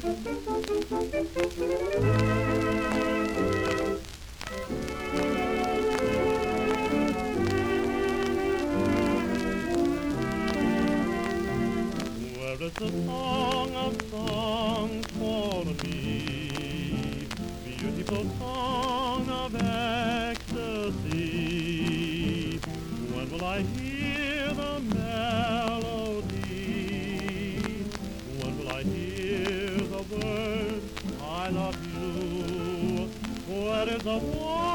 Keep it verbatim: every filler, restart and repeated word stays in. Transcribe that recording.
Where is the song of songs for me? Beautiful song of ecstasy. When will I hear the melody? When will I hear the words I love you? Where is the one